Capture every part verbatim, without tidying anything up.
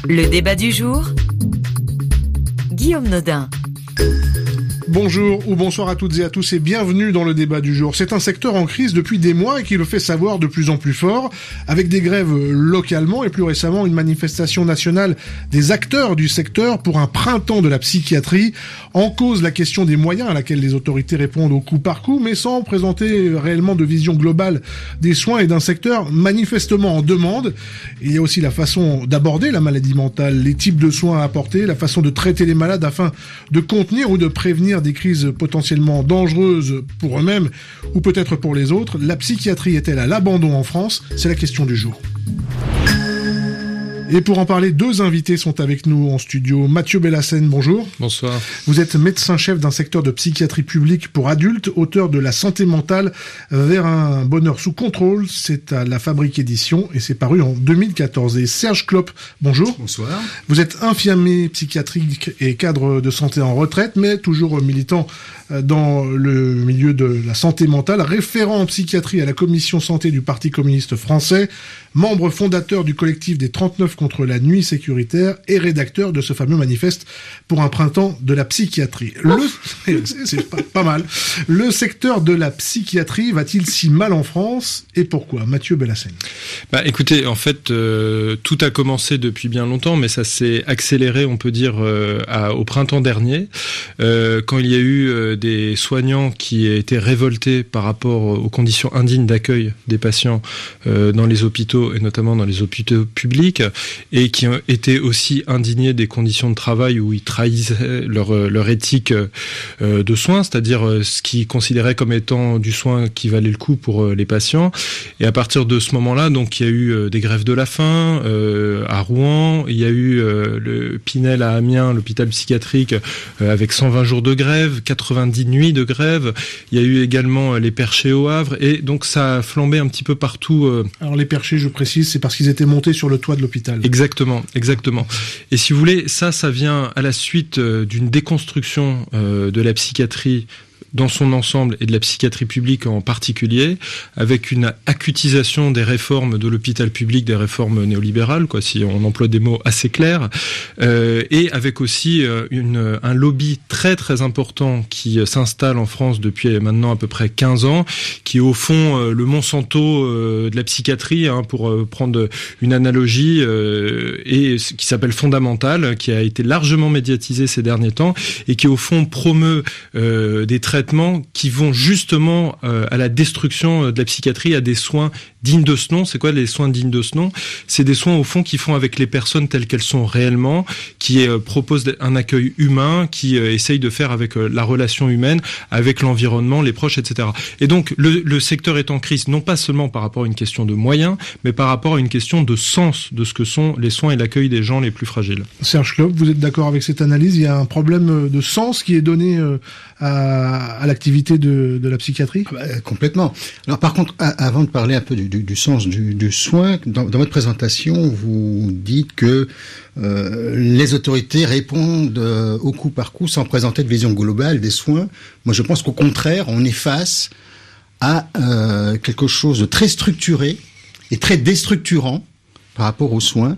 Le débat du jour, Guillaume Nodin. Bonjour ou bonsoir à toutes et à tous et bienvenue dans le débat du jour. C'est un secteur en crise depuis des mois et qui le fait savoir de plus en plus fort, avec des grèves localement et plus récemment une manifestation nationale des acteurs du secteur pour un printemps de la psychiatrie. En cause la question des moyens à laquelle les autorités répondent au coup par coup, mais sans présenter réellement de vision globale des soins et d'un secteur manifestement en demande. Il y a aussi la façon d'aborder la maladie mentale, les types de soins à apporter, la façon de traiter les malades afin de contenir ou de prévenir des crises potentiellement dangereuses pour eux-mêmes ou peut-être pour les autres. La psychiatrie est-elle à l'abandon en France ? C'est la question du jour. Et pour en parler, deux invités sont avec nous en studio. Mathieu Bellassène, bonjour. Bonsoir. Vous êtes médecin-chef d'un secteur de psychiatrie publique pour adultes, auteur de La santé mentale vers un bonheur sous contrôle. C'est à la Fabrique Édition et c'est paru en deux mille quatorze. Et Serge Klopp, bonjour. Bonsoir. Vous êtes infirmier psychiatrique et cadre de santé en retraite, mais toujours militant dans le milieu de la santé mentale, référent en psychiatrie à la commission santé du Parti communiste français, membre fondateur du collectif des trente-neuf contre la nuit sécuritaire et rédacteur de ce fameux manifeste pour un printemps de la psychiatrie. Le... c'est, c'est pas, pas mal. Le secteur de la psychiatrie va-t-il si mal en France et pourquoi ? Mathieu Bellassène. Bah, écoutez, en fait, euh, tout a commencé depuis bien longtemps, mais ça s'est accéléré, on peut dire, euh, à, au printemps dernier, euh, quand il y a eu euh, des soignants qui étaient révoltés par rapport aux conditions indignes d'accueil des patients euh, dans les hôpitaux et notamment dans les hôpitaux publics et qui ont été aussi indignés des conditions de travail où ils trahissaient leur, leur éthique euh, de soins, c'est-à-dire euh, ce qu'ils considéraient comme étant du soin qui valait le coup pour euh, les patients. Et à partir de ce moment-là, donc il y a eu euh, des grèves de la faim euh, à Rouen, il y a eu euh, le Pinel à Amiens, l'hôpital psychiatrique euh, avec cent vingt jours de grève, quatre-vingt-dix nuits de grève. Il y a eu également les Perchés au Havre et donc ça a flambé un petit peu partout. Euh... Alors les Perchés, je précise, c'est parce qu'ils étaient montés sur le toit de l'hôpital. Exactement, exactement. Et si vous voulez, ça, ça vient à la suite euh, d'une déconstruction euh, de la psychiatrie dans son ensemble et de la psychiatrie publique en particulier, avec une acutisation des réformes de l'hôpital public, des réformes néolibérales, quoi, si on emploie des mots assez clairs, euh, et avec aussi euh, une, un lobby très très important qui euh, s'installe en France depuis maintenant à peu près quinze ans, qui est au fond euh, le Monsanto euh, de la psychiatrie, hein, pour euh, prendre une analogie, euh, et qui s'appelle Fondamental, qui a été largement médiatisé ces derniers temps, et qui au fond promeut euh, des traitements qui vont justement euh, à la destruction de la psychiatrie, à des soins dignes de ce nom. C'est quoi les soins dignes de ce nom ? C'est des soins au fond qui font avec les personnes telles qu'elles sont réellement, qui euh, proposent un accueil humain, qui euh, essayent de faire avec euh, la relation humaine, avec l'environnement, les proches, et cetera. Et donc le, le secteur est en crise, non pas seulement par rapport à une question de moyens, mais par rapport à une question de sens de ce que sont les soins et l'accueil des gens les plus fragiles. Serge Klopp, vous êtes d'accord avec cette analyse ? Il y a un problème de sens qui est donné euh, à, à l'activité de, de la psychiatrie ? Ah bah, complètement. Alors par contre, à, avant de parler un peu du, du, du sens du, du soin, dans, dans votre présentation, vous dites que euh, les autorités répondent euh, au coup par coup sans présenter de vision globale des soins. Moi, je pense qu'au contraire, on est face à euh, quelque chose de très structuré et très déstructurant par rapport aux soins,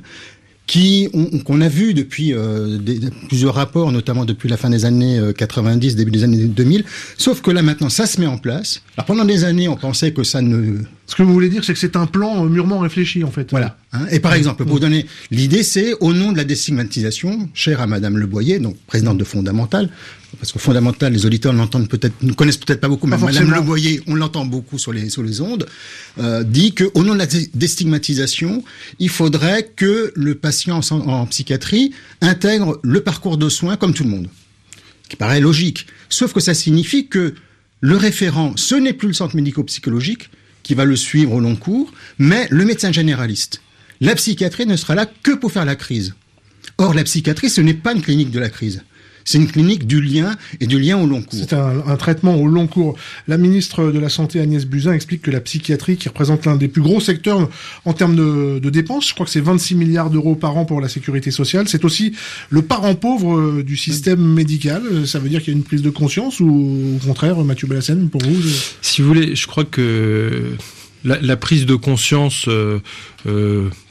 qui on, qu'on a vu depuis euh, des, plusieurs rapports, notamment depuis la fin des années euh, quatre-vingt-dix, début des années deux mille. Sauf que là, maintenant, ça se met en place. Alors, pendant des années, on pensait que ça ne... Ce que vous voulez dire, c'est que c'est un plan euh, mûrement réfléchi, en fait. Voilà. Hein. Et par exemple, pour vous donner l'idée, c'est au nom de la déstigmatisation, chère à Madame Le Boyer, donc présidente de Fondamental, parce que Fondamental, les auditeurs l'entendent peut-être, ne connaissent peut-être pas beaucoup, mais pas Madame Le Boyer, on l'entend beaucoup sur les sur les ondes, euh, dit que au nom de la déstigmatisation, il faudrait que le patient en, en psychiatrie intègre le parcours de soins comme tout le monde, ce qui paraît logique. Sauf que ça signifie que le référent, ce n'est plus le centre médico-psychologique qui va le suivre au long cours, mais le médecin généraliste. La psychiatrie ne sera là que pour faire la crise. Or, la psychiatrie, ce n'est pas une clinique de la crise. C'est une clinique du lien et du lien au long cours. C'est un, un traitement au long cours. La ministre de la Santé, Agnès Buzyn, explique que la psychiatrie, qui représente l'un des plus gros secteurs en termes de, de dépenses, je crois que c'est vingt-six milliards d'euros par an pour la sécurité sociale, c'est aussi le parent pauvre du système médical. Ça veut dire qu'il y a une prise de conscience ou au contraire, Mathieu Bellassène, pour vous je... Si vous voulez, je crois que la, la prise de conscience... Euh, euh,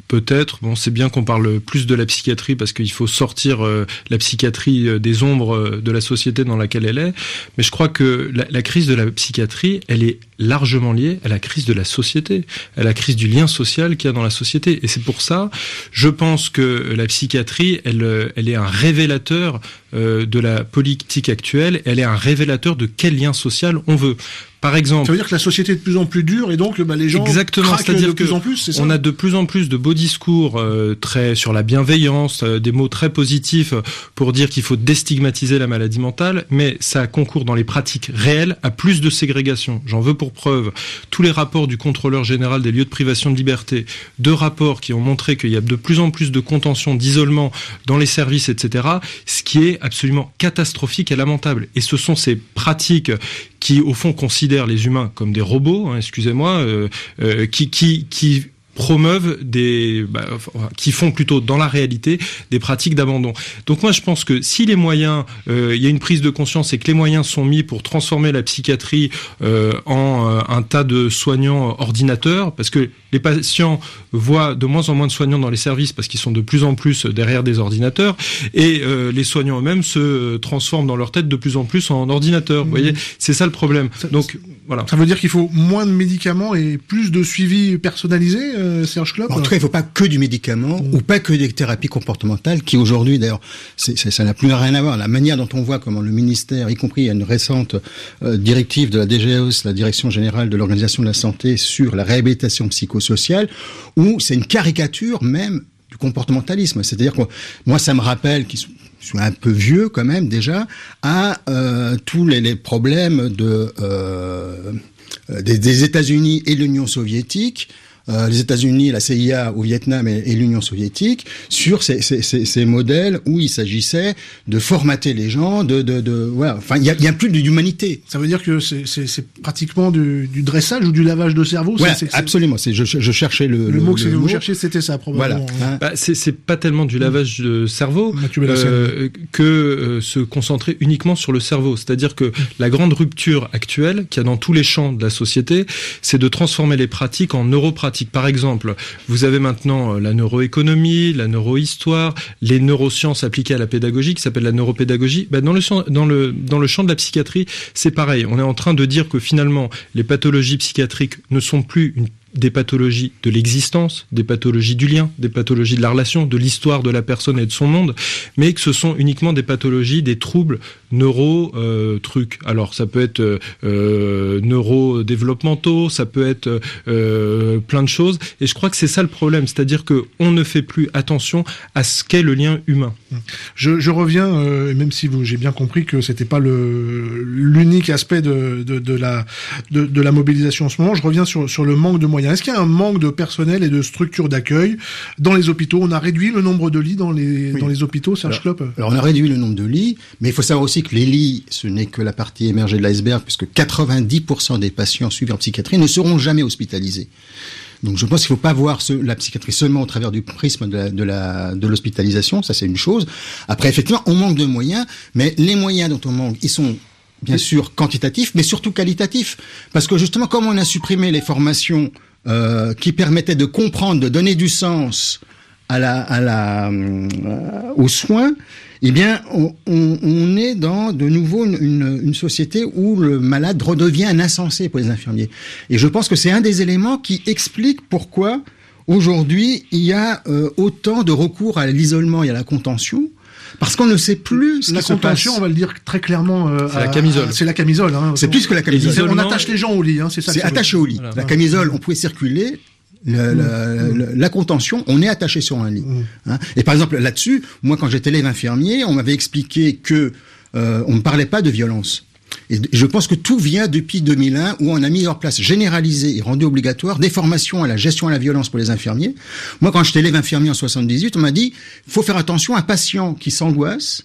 peut-être. Bon, c'est bien qu'on parle plus de la psychiatrie parce qu'il faut sortir euh, la psychiatrie euh, des ombres euh, de la société dans laquelle elle est. Mais je crois que la, la crise de la psychiatrie, elle est largement liée à la crise de la société, à la crise du lien social qu'il y a dans la société. Et c'est pour ça, je pense que la psychiatrie, elle, elle est un révélateur euh, de la politique actuelle. Elle est un révélateur de quel lien social on veut. Par exemple, ça veut dire que la société est de plus en plus dure et donc bah, les gens exactement, craquent c'est-à-dire de plus en plus, c'est ça ? On a de plus en plus de beaux discours euh, très sur la bienveillance, euh, des mots très positifs pour dire qu'il faut déstigmatiser la maladie mentale, mais ça concourt dans les pratiques réelles à plus de ségrégation. J'en veux pour preuve tous les rapports du contrôleur général des lieux de privation de liberté, deux rapports qui ont montré qu'il y a de plus en plus de contention, d'isolement dans les services, et cetera, ce qui est absolument catastrophique et lamentable. Et ce sont ces pratiques qui, au fond, considèrent les humains comme des robots, hein, excusez-moi, euh, euh, qui, qui, qui promeuvent des, bah, enfin, qui font plutôt dans la réalité des pratiques d'abandon. Donc moi je pense que si les moyens, euh, il y a une prise de conscience et que les moyens sont mis pour transformer la psychiatrie euh, en euh, un tas de soignants ordinateurs, parce que les patients voient de moins en moins de soignants dans les services parce qu'ils sont de plus en plus derrière des ordinateurs, et euh, les soignants eux-mêmes se transforment dans leur tête de plus en plus en ordinateurs. Mmh. Vous voyez, c'est ça le problème. Ça, Donc voilà. Ça veut dire qu'il faut moins de médicaments et plus de suivi personnalisé, euh, Serge Klopp ? En tout cas, il ne faut pas que du médicament mmh. ou pas que des thérapies comportementales qui aujourd'hui, d'ailleurs, c'est, c'est, ça n'a plus rien à voir. La manière dont on voit comment le ministère, y compris il y a une récente euh, directive de la D G E S, la Direction Générale de l'Organisation de la Santé, sur la réhabilitation psychosociale, où c'est une caricature même du comportementalisme. C'est-à-dire que moi, ça me rappelle qu'ils sont je suis un peu vieux quand même déjà, à euh, tous les, les problèmes de, euh, des, des États-Unis et de l'Union soviétique, euh, les États-Unis, la C I A au Vietnam et, et l'Union soviétique, sur ces, ces, ces, ces modèles où il s'agissait de formater les gens, de, de, de voilà. Enfin, il y a, y a plus d'humanité. Ça veut dire que c'est, c'est, c'est pratiquement du, du dressage ou du lavage de cerveau. Voilà, c'est, c'est, c'est... absolument. C'est, je, je cherchais le, le, le mot que le vous mot. cherchiez, c'était ça probablement. Voilà. Hein. Bah, c'est, c'est pas tellement du lavage de cerveau euh, que euh, se concentrer uniquement sur le cerveau. C'est-à-dire que la grande rupture actuelle qu'il y a dans tous les champs de la société, c'est de transformer les pratiques en neuropratiques. Par exemple, vous avez maintenant la neuroéconomie, la neurohistoire, les neurosciences appliquées à la pédagogie qui s'appelle la neuropédagogie. Ben dans le dans le dans le champ de la psychiatrie, c'est pareil. On est en train de dire que finalement les pathologies psychiatriques ne sont plus une des pathologies de l'existence, des pathologies du lien, des pathologies de la relation, de l'histoire de la personne et de son monde, mais que ce sont uniquement des pathologies, des troubles neuro euh, trucs. Alors ça peut être euh, neurodéveloppementaux, ça peut être euh, plein de choses, et je crois que c'est ça le problème, c'est-à-dire que on ne fait plus attention à ce qu'est le lien humain. Je, je reviens, euh, même si vous, j'ai bien compris que c'était pas le l'unique aspect de, de, de la de, de la mobilisation en ce moment. Je reviens sur sur le manque de moyens. Est-ce qu'il y a un manque de personnel et de structures d'accueil dans les hôpitaux ? On a réduit le nombre de lits dans les oui. dans les hôpitaux, Serge Klopp ? Alors on a réduit le nombre de lits, mais il faut savoir aussi que les lits, ce n'est que la partie émergée de l'iceberg, puisque quatre-vingt-dix pour cent des patients suivis en psychiatrie ne seront jamais hospitalisés. Donc je pense qu'il ne faut pas voir ce, la psychiatrie seulement au travers du prisme de, la, de, la, de l'hospitalisation, ça c'est une chose. Après effectivement, on manque de moyens, mais les moyens dont on manque, ils sont bien sûr quantitatifs, mais surtout qualitatifs. Parce que justement, comme on a supprimé les formations euh, qui permettaient de comprendre, de donner du sens à la, à la, euh, aux soins, eh bien, on, on, on est dans de nouveau une, une, une société où le malade redevient un insensé pour les infirmiers. Et je pense que c'est un des éléments qui explique pourquoi aujourd'hui il y a euh, autant de recours à l'isolement et à la contention. Parce qu'on ne sait plus ce la qui se passe. La contention, on va le dire très clairement. Euh, c'est à, la camisole. À, c'est la camisole. Hein. C'est plus que la camisole. On attache les gens au lit. Hein, c'est ça. C'est attaché au lit. Voilà. La camisole, on pouvait circuler. Le, mmh. la, la, la contention, on est attaché sur un lit. Mmh. Hein. Et par exemple, là-dessus, moi, quand j'étais élève infirmier, on m'avait expliqué que euh, on ne parlait pas de violence. Et je pense que tout vient depuis deux mille un, où on a mis en place, généralisé et rendu obligatoire des formations à la gestion à la violence pour les infirmiers. Moi, quand j'étais élève infirmier en soixante-dix-huit, on m'a dit, faut faire attention à un patient qui s'angoisse.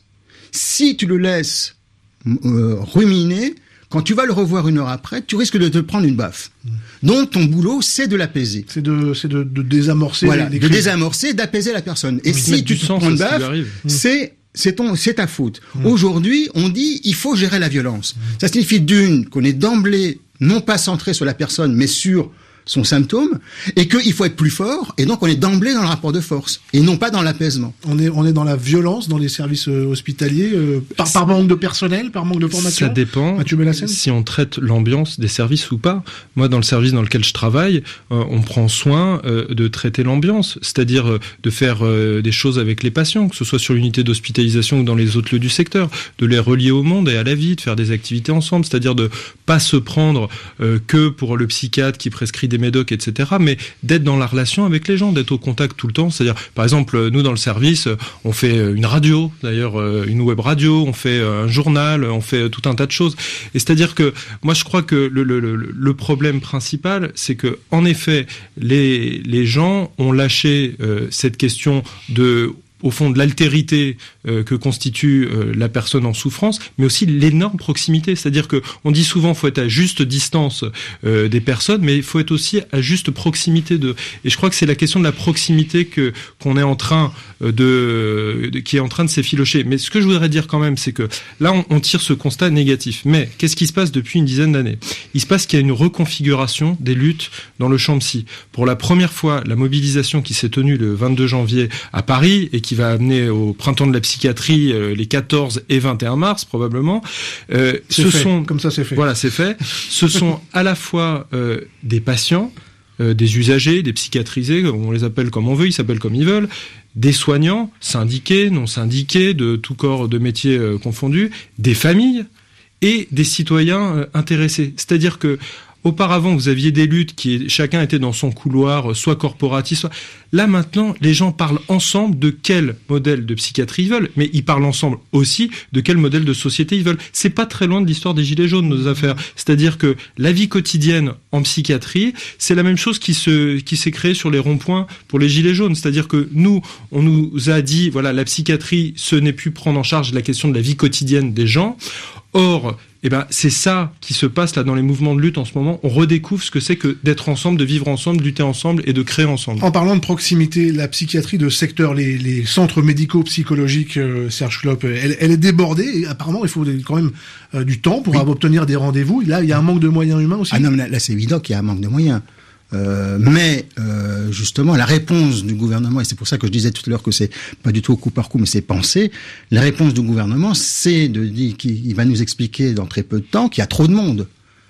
Si tu le laisses euh, ruminer, quand tu vas le revoir une heure après, tu risques de te prendre une baffe. Mmh. Donc, ton boulot, c'est de l'apaiser. C'est de, c'est de, de désamorcer. Voilà, les, les de désamorcer, d'apaiser la personne. Et mmh. si tu te prends une baffe, c'est c'est ton, c'est ta faute. Mmh. Aujourd'hui, on dit, il faut gérer la violence. Mmh. Ça signifie d'une, qu'on est d'emblée, non pas centré sur la personne, mais sur son symptôme, et qu'il faut être plus fort, et donc on est d'emblée dans le rapport de force, et non pas dans l'apaisement. On est, on est dans la violence dans les services euh, hospitaliers, euh, par, par manque de personnel, par manque de formation. Ça dépend si on traite l'ambiance des services ou pas. Moi, dans le service dans lequel je travaille, euh, on prend soin euh, de traiter l'ambiance, c'est-à-dire euh, de faire euh, des choses avec les patients, que ce soit sur l'unité d'hospitalisation ou dans les autres lieux du secteur, de les relier au monde et à la vie, de faire des activités ensemble, c'est-à-dire de pas se prendre euh, que pour le psychiatre qui prescrit des médocs, et cetera, mais d'être dans la relation avec les gens, d'être au contact tout le temps. C'est-à-dire, par exemple, nous dans le service, on fait une radio, d'ailleurs une web radio, on fait un journal, on fait tout un tas de choses. Et c'est-à-dire que moi je crois que le, le, le, le problème principal, c'est que en effet, les, les gens ont lâché euh, cette question de au fond de l'altérité euh, que constitue euh, la personne en souffrance, mais aussi l'énorme proximité. C'est-à-dire que on dit souvent faut être à juste distance euh, des personnes, mais il faut être aussi à juste proximité d'eux. Et je crois que c'est la question de la proximité que qu'on est en train de, de qui est en train de s'effilocher. Mais ce que je voudrais dire quand même, c'est que là on, on tire ce constat négatif. Mais qu'est-ce qui se passe depuis une dizaine d'années ? Il se passe qu'il y a une reconfiguration des luttes dans le champ psy. Pour la première fois, la mobilisation qui s'est tenue le vingt-deux janvier à Paris et qui qui va amener au printemps de la psychiatrie euh, les quatorze et vingt et un mars probablement. Euh, ce fait. sont comme ça c'est fait. Voilà, c'est fait. Ce sont à la fois euh, des patients, euh, des usagers, des psychiatrisés, on les appelle comme on veut, ils s'appellent comme ils veulent, des soignants, syndiqués, non syndiqués, de tout corps de métiers euh, confondus, des familles et des citoyens euh, intéressés. C'est-à-dire que auparavant, vous aviez des luttes qui, chacun était dans son couloir, soit corporatiste, soit... Là, maintenant, les gens parlent ensemble de quel modèle de psychiatrie ils veulent, mais ils parlent ensemble aussi de quel modèle de société ils veulent. C'est pas très loin de l'histoire des Gilets jaunes, nos affaires. C'est-à-dire que la vie quotidienne en psychiatrie, c'est la même chose qui se, qui s'est créée sur les ronds-points pour les Gilets jaunes. C'est-à-dire que nous, on nous a dit, voilà, la psychiatrie, ce n'est plus prendre en charge la question de la vie quotidienne des gens. Or, eh ben, c'est ça qui se passe là dans les mouvements de lutte en ce moment. On redécouvre ce que c'est que d'être ensemble, de vivre ensemble, de lutter ensemble et de créer ensemble. En parlant de proximité, la psychiatrie de secteur, les, les centres médico-psychologiques, euh, Serge Klopp, elle, elle est débordée. Et apparemment, il faut quand même euh, du temps pour oui. obtenir des rendez-vous. Là, il y a un manque de moyens humains aussi. Ah non, mais là, là c'est évident qu'il y a un manque de moyens. Euh, mais euh, justement, la réponse du gouvernement, et c'est pour ça que je disais tout à l'heure que c'est pas du tout au coup par coup, mais c'est pensé. La réponse du gouvernement, c'est de dire qu'il va nous expliquer dans très peu de temps qu'il y a trop de monde,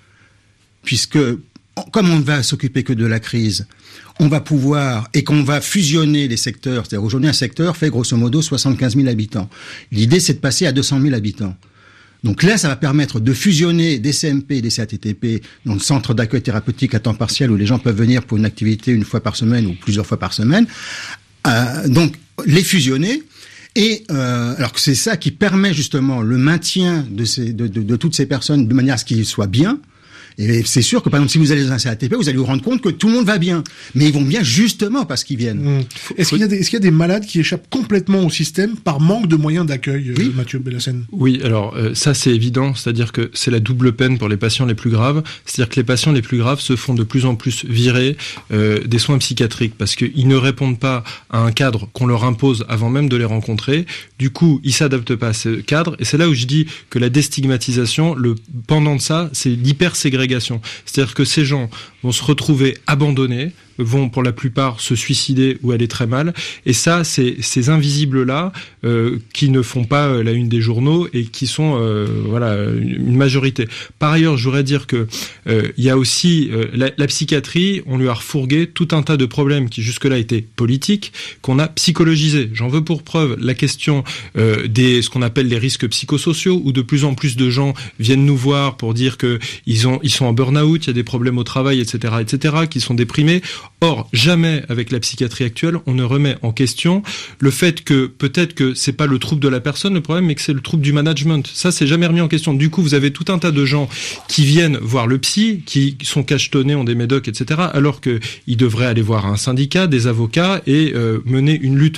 puisque comme on ne va s'occuper que de la crise, on va pouvoir et qu'on va fusionner les secteurs. C'est-à-dire aujourd'hui, un secteur fait grosso modo soixante-quinze mille habitants. L'idée, c'est de passer à deux cent mille habitants. Donc là, ça va permettre de fusionner des C M P et des C A T T P, donc centres d'accueil thérapeutique à temps partiel où les gens peuvent venir pour une activité une fois par semaine ou plusieurs fois par semaine. Euh, donc les fusionner. Et euh, alors que c'est ça qui permet justement le maintien de, ces, de, de, de toutes ces personnes de manière à ce qu'ils soient bien. Et c'est sûr que, par exemple, si vous allez dans un C A T P, vous allez vous rendre compte que tout le monde va bien. Mais ils vont bien justement parce qu'ils viennent. Mmh. Est-ce qu'il y a des, est-ce qu'il y a des malades qui échappent complètement au système par manque de moyens d'accueil, oui. euh, Mathieu Bellassène ? Oui, alors euh, ça c'est évident, c'est-à-dire que c'est la double peine pour les patients les plus graves. C'est-à-dire que les patients les plus graves se font de plus en plus virer euh, des soins psychiatriques parce qu'ils ne répondent pas à un cadre qu'on leur impose avant même de les rencontrer. Du coup, ils s'adaptent pas à ce cadre. Et c'est là où je dis que la déstigmatisation, le pendant de ça, c'est l'hyperségrégation. C'est-à-dire que ces gens vont se retrouver abandonnés, vont pour la plupart se suicider ou aller très mal. Et ça, c'est ces invisibles-là euh, qui ne font pas euh, la une des journaux et qui sont euh, voilà une majorité. Par ailleurs, je voudrais dire que euh, il y a aussi euh, la, la psychiatrie, on lui a refourgué tout un tas de problèmes qui jusque-là étaient politiques, qu'on a psychologisés. J'en veux pour preuve la question euh, des ce qu'on appelle les risques psychosociaux, où de plus en plus de gens viennent nous voir pour dire que ils ont ils sont en burn-out, il y a des problèmes au travail, et cetera, et cetera, qui sont déprimés. Or, jamais avec la psychiatrie actuelle, on ne remet en question le fait que peut-être que c'est pas le trouble de la personne le problème, mais que c'est le trouble du management. Ça, c'est jamais remis en question. Du coup, vous avez tout un tas de gens qui viennent voir le psy, qui sont cachetonnés, ont des médocs, et cetera, alors qu'ils devraient aller voir un syndicat, des avocats et euh, mener une lutte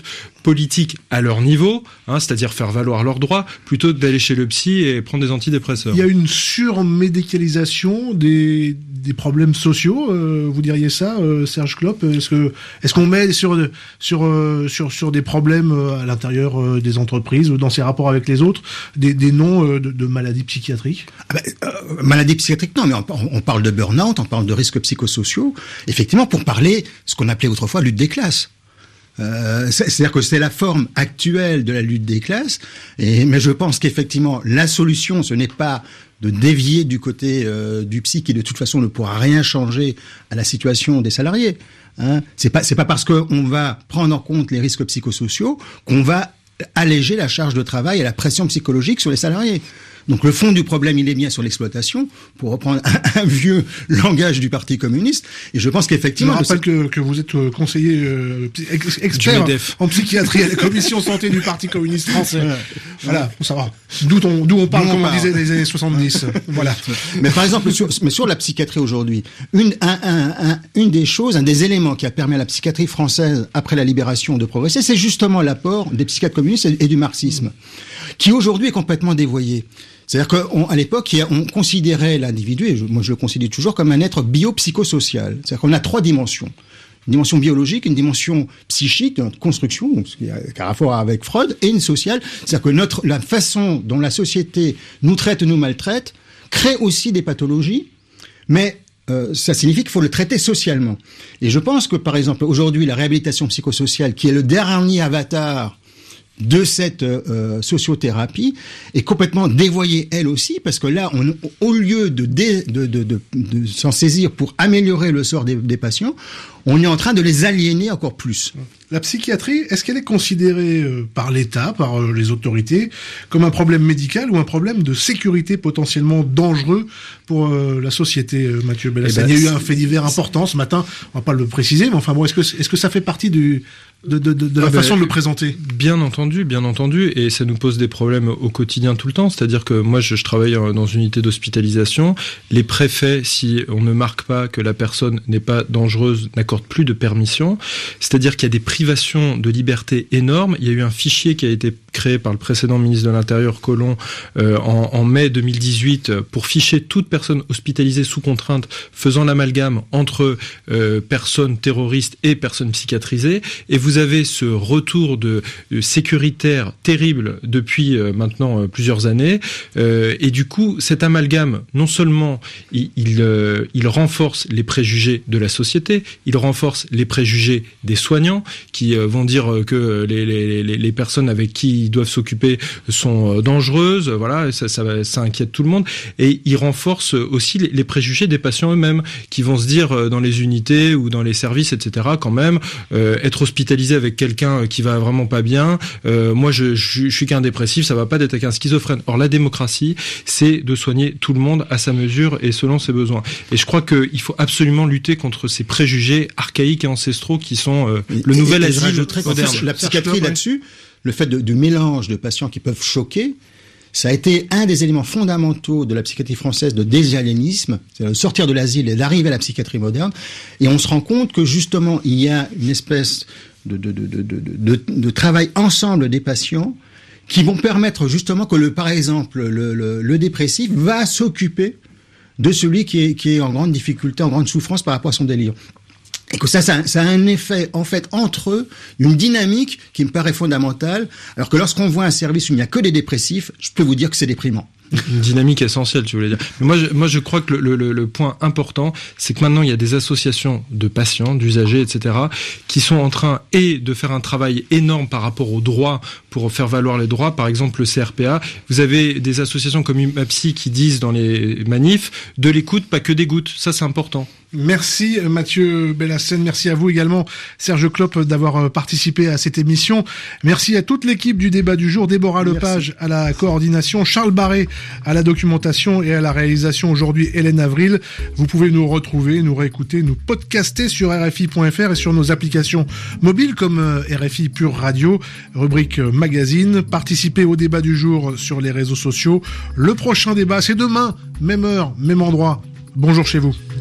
politique à leur niveau, hein, c'est-à-dire faire valoir leurs droits, plutôt que d'aller chez le psy et prendre des antidépresseurs. Il y a une surmédicalisation des, des problèmes sociaux, euh, vous diriez ça, euh, Serge Klopp? Est-ce que, est-ce qu'on met sur, sur, euh, sur, sur des problèmes à l'intérieur euh, des entreprises ou dans ses rapports avec les autres, des, des noms euh, de, de maladies psychiatriques? Ah ben, euh, maladies psychiatriques, non, mais on, on parle de burn-out, on parle de risques psychosociaux, effectivement, pour parler ce qu'on appelait autrefois lutte des classes. Euh, c'est-à-dire que c'est la forme actuelle de la lutte des classes, et, mais je pense qu'effectivement la solution ce n'est pas de dévier du côté euh, du psy qui de toute façon ne pourra rien changer à la situation des salariés. Hein. C'est pas c'est pas parce qu'on va prendre en compte les risques psychosociaux qu'on va alléger la charge de travail et la pression psychologique sur les salariés. Donc le fond du problème, il est bien sur l'exploitation, pour reprendre un, un vieux langage du Parti communiste. Et je pense qu'effectivement... Je me rappelle que, que vous êtes conseiller euh, ex- expert en psychiatrie à la commission santé du Parti communiste français. Ouais. Voilà, pour savoir d'où on, d'où on parle, comme on disait, des années soixante-dix. Voilà. Mais par exemple, sur, mais sur la psychiatrie aujourd'hui, une, un, un, un, une des choses, un des éléments qui a permis à la psychiatrie française, après la libération, de progresser, c'est justement l'apport des psychiatres communistes et, et du marxisme, qui aujourd'hui est complètement dévoyé. C'est-à-dire qu'à l'époque, on considérait l'individu, et je, moi je le considère toujours, comme un être biopsychosocial. C'est-à-dire qu'on a trois dimensions. Une dimension biologique, une dimension psychique, notre construction, donc, ce qui a, qui a rapport avec Freud, et une sociale. C'est-à-dire que notre, la façon dont la société nous traite, nous maltraite, crée aussi des pathologies, mais euh, ça signifie qu'il faut le traiter socialement. Et je pense que, par exemple, aujourd'hui, la réhabilitation psychosociale, qui est le dernier avatar de cette euh, sociothérapie, est complètement dévoyée elle aussi, parce que là, on, au lieu de, dé, de, de, de, de s'en saisir pour améliorer le sort des, des patients, on est en train de les aliéner encore plus. La psychiatrie, est-ce qu'elle est considérée euh, par l'État, par euh, les autorités, comme un problème médical ou un problème de sécurité potentiellement dangereux pour euh, la société, euh, Mathieu Bellassène? Eh ben, il y a eu un fait divers important ce matin, on va pas le préciser, mais enfin bon, est-ce que, est-ce que ça fait partie du... de, de, de, de la ah façon ben, de le présenter? Bien entendu, bien entendu, et ça nous pose des problèmes au quotidien tout le temps. C'est-à-dire que moi, je, je travaille dans une unité d'hospitalisation. Les préfets, si on ne marque pas que la personne n'est pas dangereuse, n'accordent plus de permission. C'est-à-dire qu'il y a des privations de liberté énormes. Il y a eu un fichier qui a été créé par le précédent ministre de l'Intérieur, Collomb, euh, en, en mai deux mille dix-huit, pour ficher toute personne hospitalisée sous contrainte, faisant l'amalgame entre euh, personnes terroristes et personnes psychiatrisées. Et vous avez ce retour de, de sécuritaire terrible depuis euh, maintenant euh, plusieurs années. Euh, et du coup, cet amalgame, non seulement il, il, euh, il renforce les préjugés de la société, il renforce les préjugés des soignants qui euh, vont dire que les, les, les, les personnes avec qui ils doivent s'occuper sont dangereuses. Voilà, ça, ça, ça inquiète tout le monde. Et il renforce aussi les, les préjugés des patients eux-mêmes qui vont se dire dans les unités ou dans les services, et cetera, quand même, euh, être hospitalisé avec quelqu'un qui va vraiment pas bien, euh, moi je, je, je suis qu'un dépressif, ça va pas d'être avec un schizophrène. Or la démocratie, c'est de soigner tout le monde à sa mesure et selon ses besoins. Et je crois qu'il faut absolument lutter contre ces préjugés archaïques et ancestraux qui sont euh, le et, nouvel et, asile et moderne. La psychiatrie là-dessus, le fait de, du mélange de patients qui peuvent choquer, ça a été un des éléments fondamentaux de la psychiatrie française de désaliénisme, c'est de sortir de l'asile et d'arriver à la psychiatrie moderne. Et on se rend compte que justement, il y a une espèce de, de, de, de, de, de, de travail ensemble des patients qui vont permettre justement que, le, par exemple, le, le, le dépressif va s'occuper de celui qui est, qui est en grande difficulté, en grande souffrance par rapport à son délire. Et que ça, ça, ça a un effet, en fait, entre eux, une dynamique qui me paraît fondamentale, alors que lorsqu'on voit un service où il n'y a que des dépressifs, je peux vous dire que c'est déprimant. Une dynamique essentielle, tu voulais dire. Mais moi, je, moi, je crois que le, le, le point important, c'est que maintenant, il y a des associations de patients, d'usagers, et cetera, qui sont en train, et de faire un travail énorme par rapport aux droits, pour faire valoir les droits. Par exemple, le C R P A. Vous avez des associations comme UMAPSY qui disent dans les manifs, de l'écoute, pas que des gouttes. Ça, c'est important. Merci Mathieu Bellassène, merci à vous également Serge Klopp d'avoir participé à cette émission. Merci à toute l'équipe du débat du jour, Déborah merci. Lepage à la coordination, Charles Barré à la documentation et à la réalisation aujourd'hui, Hélène Avril. Vous pouvez nous retrouver, nous réécouter, nous podcaster sur R F I point F R et sur nos applications mobiles comme R F I Pure Radio, rubrique magazine. Participez au débat du jour sur les réseaux sociaux. Le prochain débat, c'est demain, même heure, même endroit. Bonjour chez vous.